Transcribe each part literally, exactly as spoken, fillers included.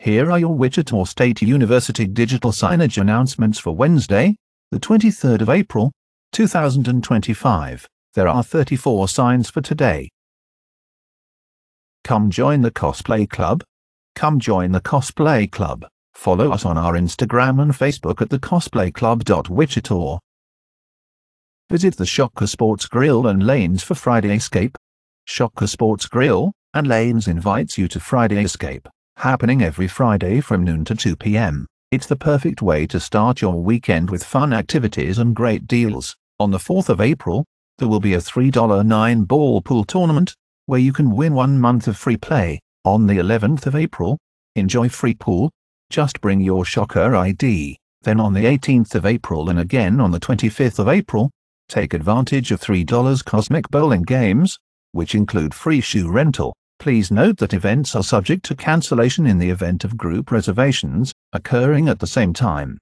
Here are your Wichita State University digital signage announcements for Wednesday, the twenty-third of April, two thousand twenty-five. There are thirty-four signs for today. Come join the Cosplay Club. Come join the Cosplay Club. Follow us on our Instagram and Facebook at the cosplay club dot wichita. Visit the Shocker Sports Grill and Lanes for Friday Escape. Shocker Sports Grill and Lanes invites you to Friday Escape, happening every Friday from noon to two p m It's the perfect way to start your weekend with fun activities and great deals. On the fourth of April, there will be a three dollar nine ball pool tournament, where you can win one month of free play. On the eleventh of April, enjoy free pool. Just bring your Shocker I D. Then on the eighteenth of April and again on the twenty-fifth of April, take advantage of three dollar Cosmic Bowling games, which include free shoe rental. Please note that events are subject to cancellation in the event of group reservations occurring at the same time.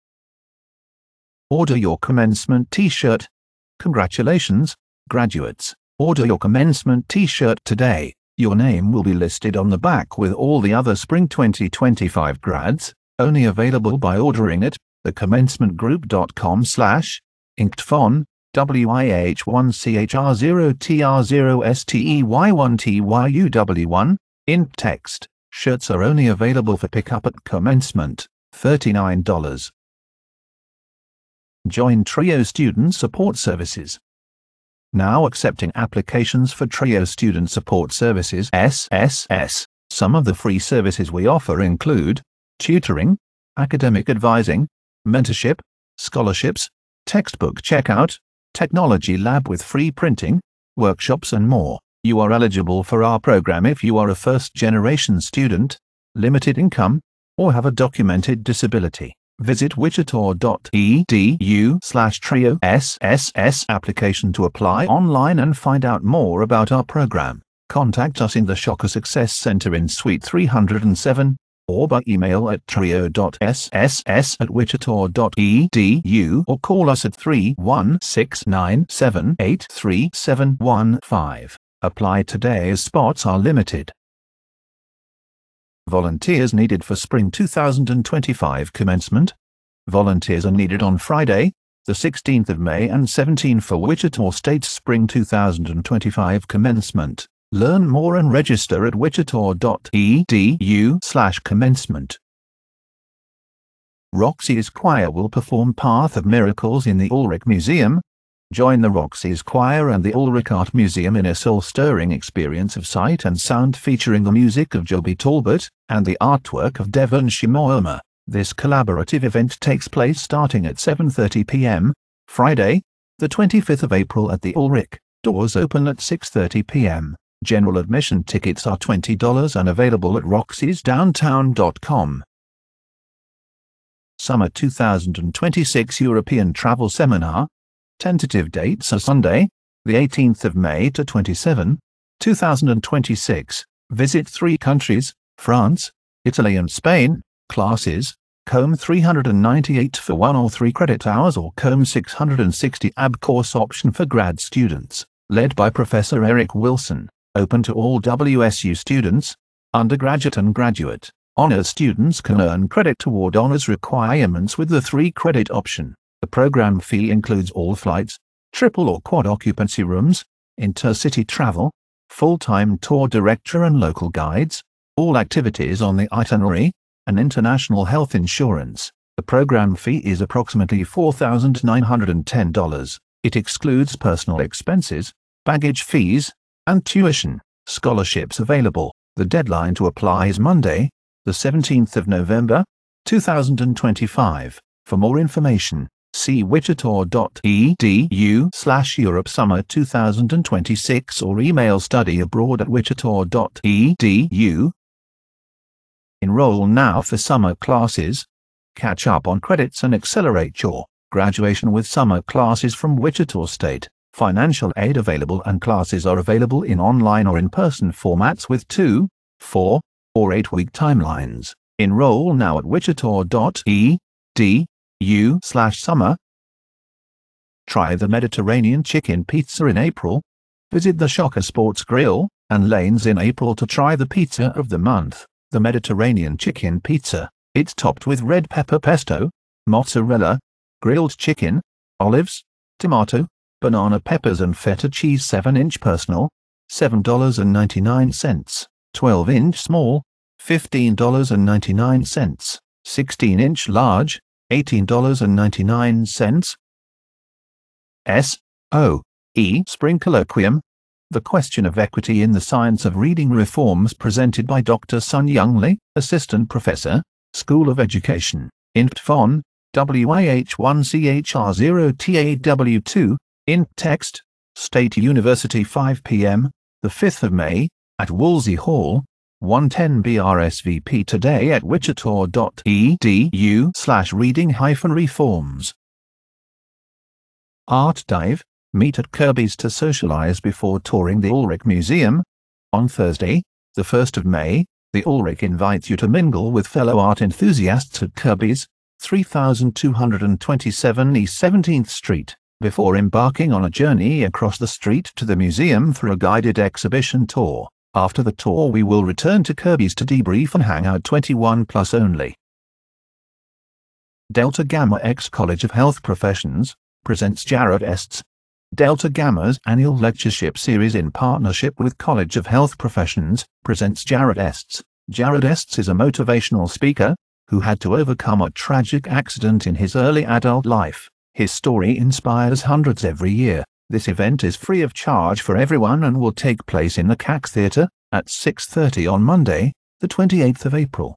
Order your commencement t-shirt. Congratulations, graduates. Order your commencement t-shirt today. Your name will be listed on the back with all the other Spring twenty twenty-five grads, only available by ordering at the commencement group dot com slash inked font W I H one C H R zero T R zero S T E Y one T Y U W one, in text. Shirts are only available for pickup at commencement, thirty-nine dollars. Join Trio Student Support Services. Now accepting applications for Trio Student Support Services S S S. Some of the free services we offer include tutoring, academic advising, mentorship, scholarships, textbook checkout, technology lab with free printing, workshops and more. You are eligible for our program if you are a first-generation student, limited income, or have a documented disability. Visit wichita dot e d u slash trio S S S application to apply online and find out more about our program. Contact us in the Shocker Success Center in Suite three hundred seven, or by email at trio dot S S S at wichita dot e d u or call us at three one six nine seven eight three seven one five. Apply today as spots are limited. Volunteers needed for Spring two thousand twenty-five commencement. Volunteers are needed on Friday, the sixteenth of May and seventeenth for Wichita State's Spring two thousand twenty-five commencement. Learn more and register at wichita dot e d u slash commencement. Roxy's Choir will perform Path of Miracles in the Ulrich Museum. Join the Roxy's Choir and the Ulrich Art Museum in a soul-stirring experience of sight and sound featuring the music of Joby Talbot and the artwork of Devon Shimoyama. This collaborative event takes place starting at seven thirty p m Friday, the twenty-fifth of April at the Ulrich. Doors open at six thirty p m General admission tickets are twenty dollars and available at roxys downtown dot com. Summer two thousand twenty-six European Travel Seminar. Tentative dates are Sunday, the eighteenth of May to twenty-seventh, two thousand twenty-six. Visit three countries, France, Italy and Spain. Classes, C O M three hundred ninety-eight for one or three credit hours or C O M six hundred sixty A B course option for grad students. Led by Professor Eric Wilson. Open to all W S U students, undergraduate and graduate. Honors students can earn credit toward honors requirements with the three-credit option. The program fee includes all flights, triple or quad occupancy rooms, intercity travel, full-time tour director and local guides, all activities on the itinerary, and international health insurance. The program fee is approximately four thousand nine hundred ten dollars. It excludes personal expenses, baggage fees, and tuition. Scholarships available. The deadline to apply is Monday, the seventeenth of November, two thousand twenty-five. For more information, see wichita dot e d u slash Europe Summer two thousand twenty-six or email studyabroad at wichita dot e d u. Enroll now for summer classes. Catch up on credits and accelerate your graduation with summer classes from Wichita State. Financial aid available and classes are available in online or in-person formats with two, four, or eight-week timelines. Enroll now at wichita dot e d u slash summer. Try the Mediterranean Chicken Pizza in April. Visit the Shocker Sports Grill and Lanes in April to try the Pizza of the Month. the Mediterranean chicken pizza. It's topped with red pepper pesto, mozzarella, grilled chicken, olives, tomato, banana peppers and feta cheese. seven inch personal, seven dollars and ninety-nine cents. twelve inch small, fifteen dollars and ninety-nine cents. sixteen inch large, eighteen dollars and ninety-nine cents. S O E Sprinklequiem. The Question of Equity in the Science of Reading Reforms, presented by Doctor Sun Young Lee, Assistant Professor, School of Education, Int Phon, W I H one C H R zero T A W two, Int Text, State University, five p m, the fifth of May, at Woolsey Hall, one ten B R S V P today at wichita dot e d u slash reading hyphen reforms. Art Dive. Meet at Kirby's to socialize before touring the Ulrich Museum. On Thursday, the first of May, the Ulrich invites you to mingle with fellow art enthusiasts at Kirby's, three thousand two hundred twenty-seven East seventeenth Street, before embarking on a journey across the street to the museum for a guided exhibition tour. After the tour, we will return to Kirby's to debrief and hang out. twenty-one plus only. Delta Gamma X College of Health Professions presents Jared Estes. Delta Gamma's annual lectureship series in partnership with College of Health Professions presents Jared Estes. Jared Estes is a motivational speaker who had to overcome a tragic accident in his early adult life. His story inspires hundreds every year. This event is free of charge for everyone and will take place in the C A C Theatre at six thirty on Monday, the twenty-eighth of April.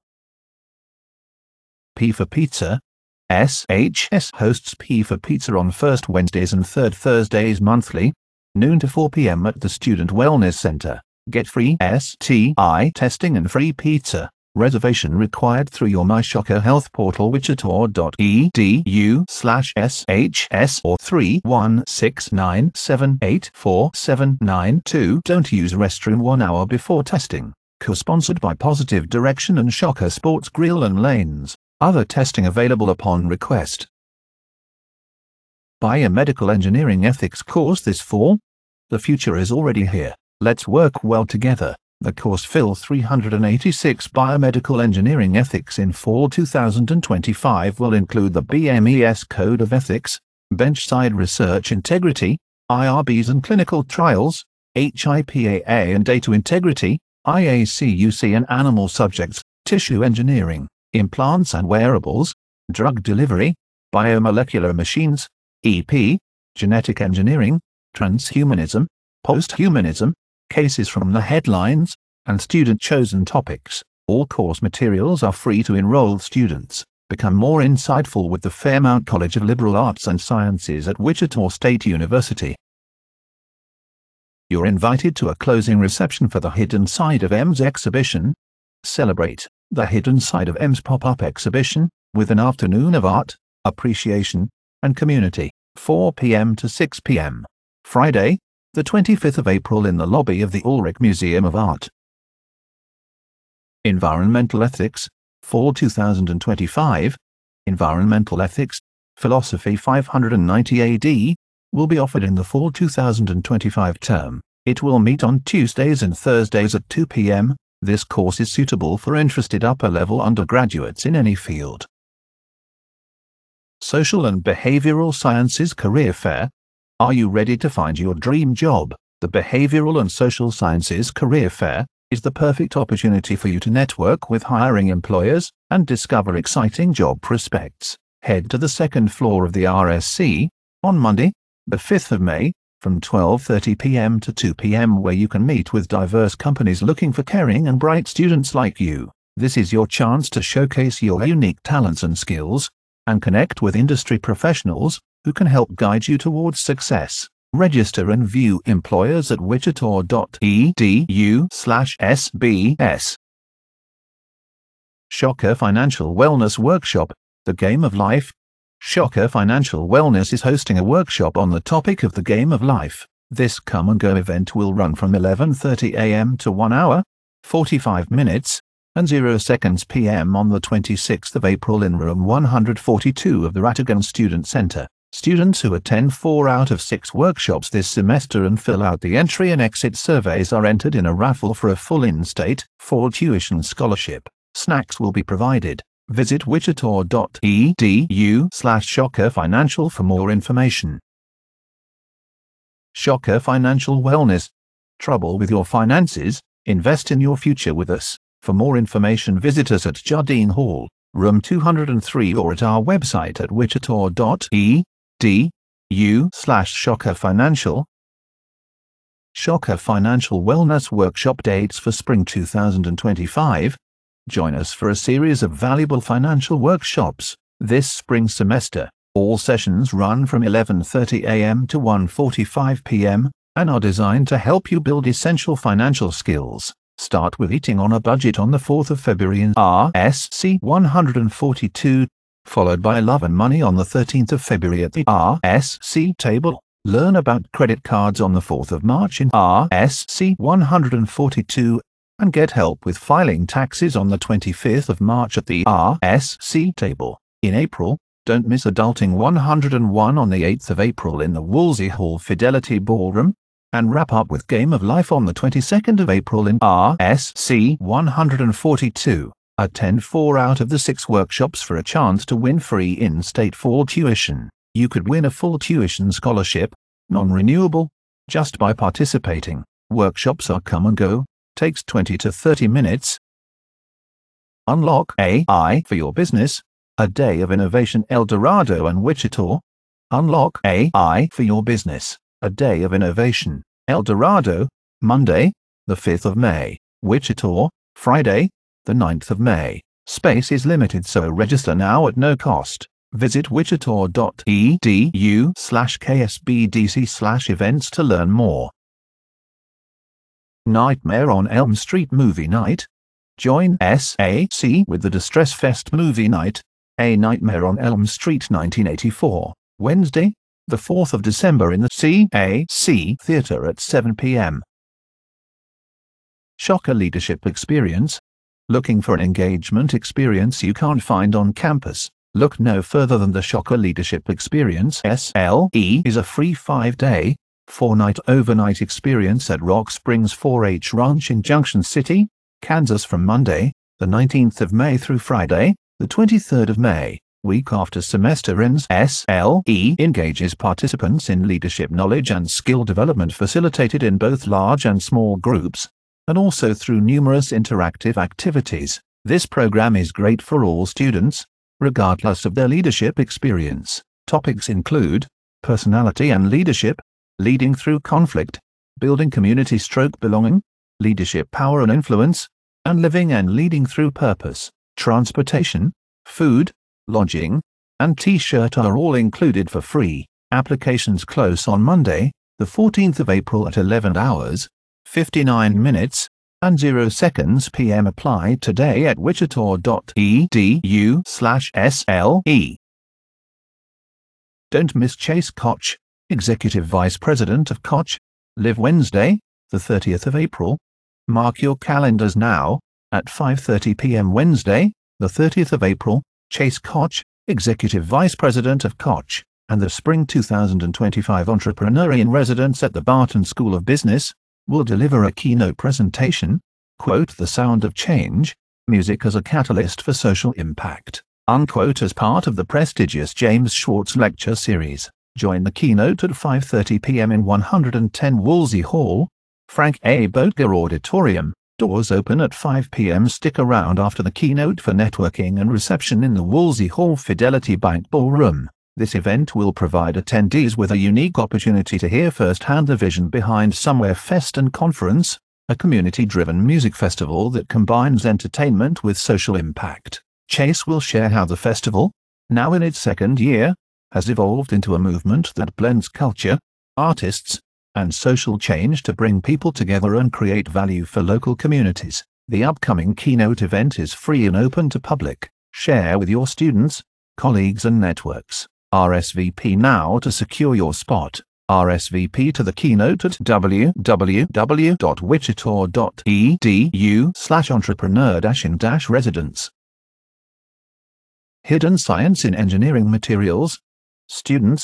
P for Pizza. S H S hosts P for Pizza on first Wednesdays and third Thursdays monthly, noon to four p m at the Student Wellness Center. Get free S T I testing and free pizza. Reservation required through your MyShocker Health portal, wichita dot e d u slash S H S or three one six nine seven eight four seven nine two. Don't use restroom one hour before testing. Co-sponsored by Positive Direction and Shocker Sports Grill and Lanes. Other testing available upon request. Biomedical Engineering Ethics course this fall. The future is already here. Let's work well together. The course Phil three hundred eighty-six Biomedical Engineering Ethics in fall two thousand twenty-five will include the B M E S Code of Ethics, Benchside Research Integrity, I R Bs and Clinical Trials, H I P A A and Data Integrity, I A C U C and Animal Subjects, Tissue Engineering, Implants and Wearables, Drug Delivery, Biomolecular Machines, E P, Genetic Engineering, Transhumanism, Posthumanism, Cases from the Headlines, and student-chosen topics. All course materials are free to enrolled students. Become more insightful with the Fairmount College of Liberal Arts and Sciences at Wichita State University. You're invited to a closing reception for the Hidden Side of M's exhibition. Celebrate the Hidden Side of M's pop-up exhibition with an afternoon of art, appreciation, and community, four p m to six p m Friday, the twenty-fifth of April in the lobby of the Ulrich Museum of Art. Environmental Ethics, fall two thousand twenty-five. Environmental Ethics, Philosophy five hundred ninety A D, will be offered in the fall two thousand twenty-five term. It will meet on Tuesdays and Thursdays at two p m This course is suitable for interested upper-level undergraduates in any field. Social and Behavioral Sciences Career Fair. Are you ready to find your dream job? The Behavioral and Social Sciences Career Fair is the perfect opportunity for you to network with hiring employers and discover exciting job prospects. Head to the second floor of the R S C on Monday, the fifth of May, from twelve thirty p m to two p m where you can meet with diverse companies looking for caring and bright students like you. This is your chance to showcase your unique talents and skills, and connect with industry professionals who can help guide you towards success. Register and view employers at wichita dot e d u slash S B S. Shocker Financial Wellness Workshop, The Game of Life. Shocker Financial Wellness is hosting a workshop on the topic of the game of life. This come-and-go event will run from eleven thirty a m to one hour, forty-five minutes, and zero seconds p m on the twenty-sixth of April in room one hundred forty-two of the Rattigan Student Center. Students who attend four out of six workshops this semester and fill out the entry and exit surveys are entered in a raffle for a full in-state, fall tuition scholarship. Snacks will be provided. Visit wichita dot e d u slash shocker financial for more information. Shocker Financial Wellness. Trouble with your finances? Invest in your future with us. For more information, visit us at Jardine Hall, room two oh three, or at our website at wichita dot e d u slash shocker financial. Shocker Financial Wellness Workshop dates for spring two thousand twenty-five. Join us for a series of valuable financial workshops this spring semester. All sessions run from eleven thirty a m to one forty-five p m and are designed to help you build essential financial skills. Start with Eating on a Budget on the fourth of February in R S C one forty-two, followed by Love and Money on the thirteenth of February at the R S C table. Learn about credit cards on the fourth of March in R S C one forty-two, and get help with filing taxes on the twenty-fifth of March at the R S C table. In April, don't miss Adulting one oh one on the eighth of April in the Woolsey Hall Fidelity Ballroom, and wrap up with Game of Life on the twenty-second of April in R S C one forty-two. Attend four out of the six workshops for a chance to win free in-state fall tuition. You could win a full tuition scholarship, non-renewable, just by participating. Workshops are come and go, takes twenty to thirty minutes. Unlock A I for your business. A day of innovation, El Dorado and Wichita. Unlock A I for your business. A day of innovation, El Dorado, Monday, the fifth of May. Wichita, Friday, the ninth of May. Space is limited, so register now at no cost. Visit wichita dot e d u slash k s b d c slash events to learn more. Nightmare on Elm Street Movie Night. Join S A C with the Distress Fest Movie Night, A Nightmare on Elm Street nineteen eighty-four, Wednesday, the fourth of December in the C A C Theatre at seven p m Shocker Leadership Experience. Looking for an engagement experience you can't find on campus? Look no further than the Shocker Leadership Experience. S L E is a free five-day, four-night overnight experience at Rock Springs four H Ranch in Junction City, Kansas from Monday, the nineteenth of May through Friday, the twenty-third of May. Week after semester ends, S L E engages participants in leadership knowledge and skill development facilitated in both large and small groups, and also through numerous interactive activities. This program is great for all students, regardless of their leadership experience. Topics include personality and leadership, leading through conflict, building community stroke belonging, leadership power and influence, and living and leading through purpose. Transportation, food, lodging, and t-shirt are all included for free. Applications close on Monday, the fourteenth of April at eleven hours, fifty-nine minutes, and zero seconds p m Apply today at wichita dot e d u slash S L E. Don't miss Chase Koch, Executive Vice President of Koch, Live Wednesday, the thirtieth of April. Mark your calendars now, at five thirty p m Wednesday, the thirtieth of April, Chase Koch, Executive Vice President of Koch, and the Spring two thousand twenty-five Entrepreneur in Residence at the Barton School of Business, will deliver a keynote presentation, quote, The Sound of Change, Music as a Catalyst for Social Impact, unquote, as part of the prestigious James Schwartz Lecture Series. Join the keynote at five thirty p m in one ten Woolsey Hall, Frank A. Boatger Auditorium. Doors open at five p m Stick around after the keynote for networking and reception in the Woolsey Hall Fidelity Bank Ballroom. This event will provide attendees with a unique opportunity to hear firsthand the vision behind Somewhere Fest and Conference, a community-driven music festival that combines entertainment with social impact. Chase will share how the festival, now in its second year, has evolved into a movement that blends culture, artists, and social change to bring people together and create value for local communities. The upcoming keynote event is free and open to public. Share with your students, colleagues and networks. R S V P now to secure your spot. R S V P to the keynote at w w w dot wichita dot e d u slash entrepreneur dash in dash residence. Hidden Science in Engineering Materials. Students,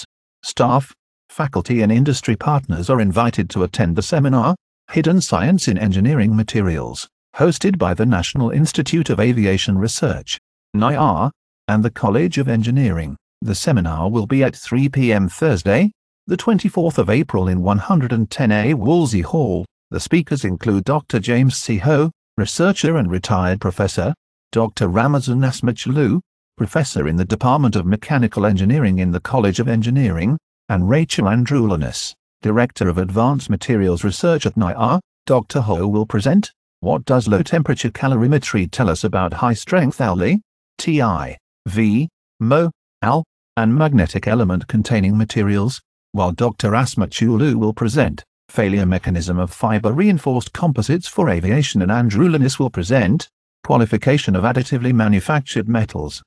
Staff, faculty and industry partners are invited to attend the seminar, Hidden Science in Engineering Materials, hosted by the National Institute of Aviation Research, N I A R, and the College of Engineering. The seminar will be at three p m Thursday, the twenty-fourth of April in one hundred ten A Wolsey Hall. The speakers include Doctor James C. Ho, researcher and retired professor, Doctor Ramazan Asmatulu, professor in the Department of Mechanical Engineering in the College of Engineering, and Rachel Androulinas, director of Advanced Materials Research at N I A R. Doctor Ho will present, "What does low-temperature calorimetry tell us about high-strength L I, T I, V, M O, Al, and magnetic element-containing materials?" while Doctor Asmatulu will present, "Failure mechanism of fiber-reinforced composites for aviation," and Androulinas will present, "Qualification of additively manufactured metals."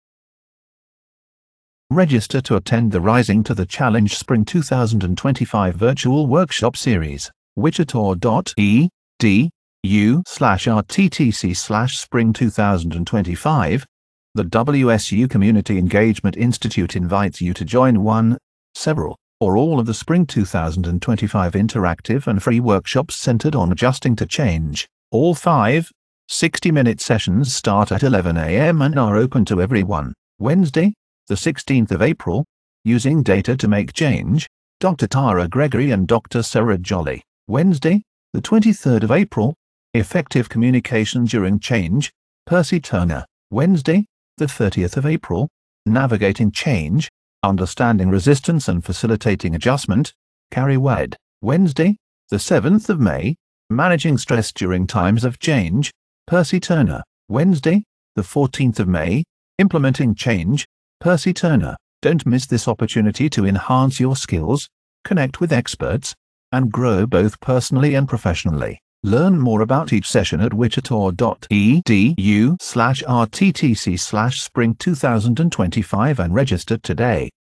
Register to attend the Rising to the Challenge Spring two thousand twenty-five virtual workshop series, wichita dot e d u slash r t t c slash spring two thousand twenty-five. The W S U Community Engagement Institute invites you to join one, several, or all of the Spring two thousand twenty-five interactive and free workshops centered on adjusting to change. All five, sixty-minute sessions start at eleven a m and are open to everyone. Wednesday, the sixteenth of April, Using Data to Make Change, Doctor Tara Gregory and Doctor Sarah Jolly. Wednesday, the twenty-third of April, Effective Communication During Change, Percy Turner. Wednesday, the thirtieth of April, Navigating Change, Understanding Resistance and Facilitating Adjustment, Carrie Wade. Wednesday, the seventh of May, Managing Stress During Times of Change, Percy Turner. Wednesday, the fourteenth of May, Implementing Change, Percy Turner. Don't miss this opportunity to enhance your skills, connect with experts, and grow both personally and professionally. Learn more about each session at wichita dot e d u slash r t t c slash spring two thousand twenty-five and register today.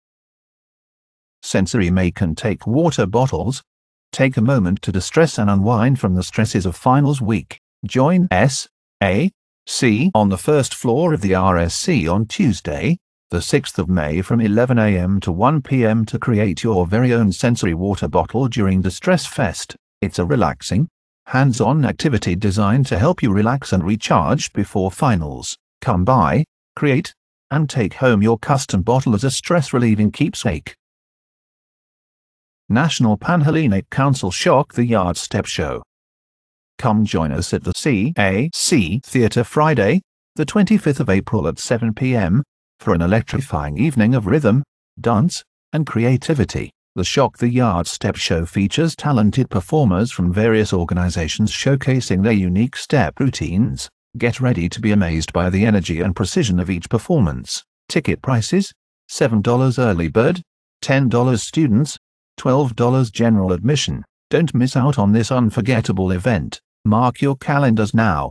Sensory May can take water bottles. Take a moment to distress and unwind from the stresses of finals week. Join S A C on the first floor of the R S C on Tuesday, the sixth of May from eleven a m to one p m to create your very own sensory water bottle during the Stress Fest. It's a relaxing, hands-on activity designed to help you relax and recharge before finals. Come by, create, and take home your custom bottle as a stress-relieving keepsake. National Panhellenic Council Shock the Yard Step Show. Come join us at the C A C Theatre Friday, the twenty-fifth of April at seven p m, for an electrifying evening of rhythm, dance, and creativity. The Shock the Yard Step Show features talented performers from various organizations showcasing their unique step routines. Get ready to be amazed by the energy and precision of each performance. Ticket prices: seven dollars early bird, ten dollars students, twelve dollars general admission. Don't miss out on this unforgettable event. Mark your calendars now.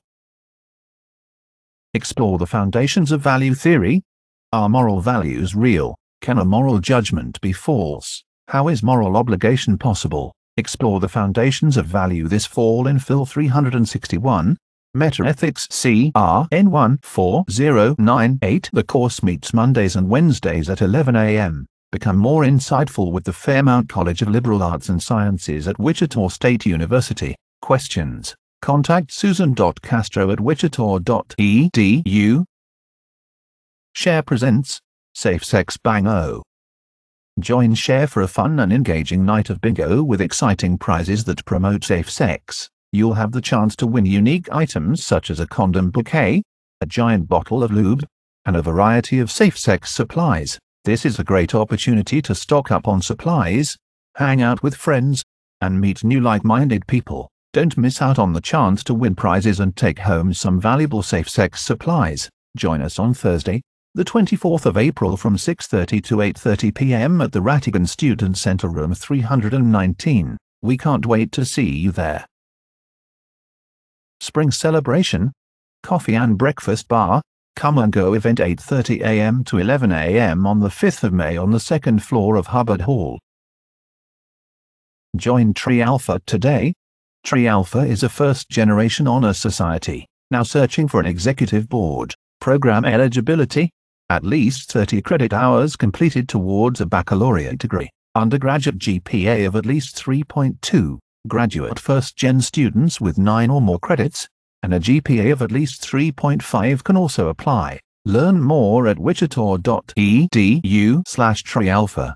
Explore the foundations of value theory. Are moral values real? Can a moral judgment be false? How is moral obligation possible? Explore the foundations of value this fall in Phil three sixty-one, Metaethics C R N one four zero nine eight. The course meets Mondays and Wednesdays at eleven a m Become more insightful with the Fairmount College of Liberal Arts and Sciences at Wichita State University. Questions? Contact susan dot castro at wichita dot e d u. Share presents Safe Sex Bingo. Join Share for a fun and engaging night of bingo with exciting prizes that promote safe sex. You'll have the chance to win unique items such as a condom bouquet, a giant bottle of lube, and a variety of safe sex supplies. This is a great opportunity to stock up on supplies, hang out with friends, and meet new like-minded people. Don't miss out on the chance to win prizes and take home some valuable safe sex supplies. Join us on Thursday, the twenty-fourth of April from six thirty to eight thirty p m at the Rattigan Student Center Room three nineteen. We can't wait to see you there. Spring Celebration, Coffee and Breakfast Bar, Come and Go event eight thirty a m to eleven a m on the fifth of May on the second floor of Hubbard Hall. Join Tri Alpha today. Tri Alpha is a first-generation honor society, now searching for an executive board. Program eligibility: at least thirty credit hours completed towards a baccalaureate degree. undergraduate G P A of at least three point two, graduate first-gen students with nine or more credits, and a G P A of at least three point five can also apply. Learn more at wichita dot e d u slash tri alpha.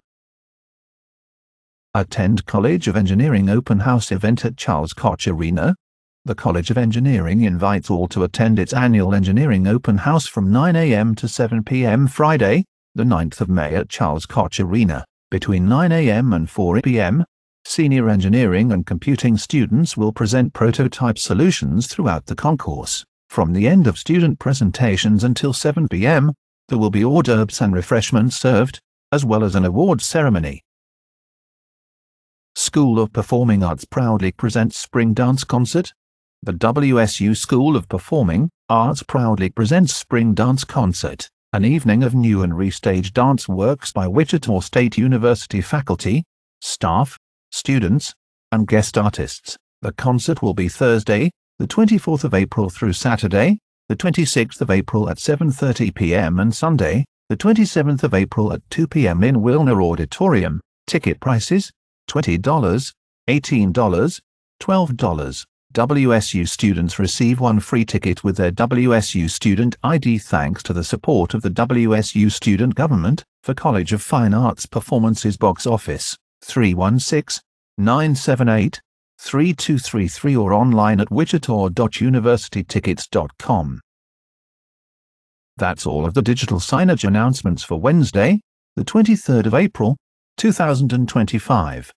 Attend College of Engineering Open House event at Charles Koch Arena. The College of Engineering invites all to attend its annual Engineering Open House from nine a m to seven p m Friday, the ninth of May at Charles Koch Arena. Between nine a m and four p m, senior engineering and computing students will present prototype solutions throughout the concourse. From the end of student presentations until seven p m, there will be hors d'oeuvres and refreshments served, as well as an awards ceremony. School of Performing Arts proudly presents Spring Dance Concert. The W S U School of Performing Arts proudly presents Spring Dance Concert, an evening of new and restaged dance works by Wichita State University faculty, staff, students, and guest artists. The concert will be Thursday, the twenty-fourth of April through Saturday, the twenty-sixth of April at seven thirty p m and Sunday, the twenty-seventh of April at two p m in Wilner Auditorium. Ticket prices: twenty dollars, eighteen dollars, twelve dollars. W S U students receive one free ticket with their W S U student I D thanks to the support of the W S U student government. For College of Fine Arts performances box office, three one six, nine seven eight, three two three three or online at wichita dot university tickets dot com. That's all of the digital signage announcements for Wednesday, the twenty-third of April, two thousand twenty-five.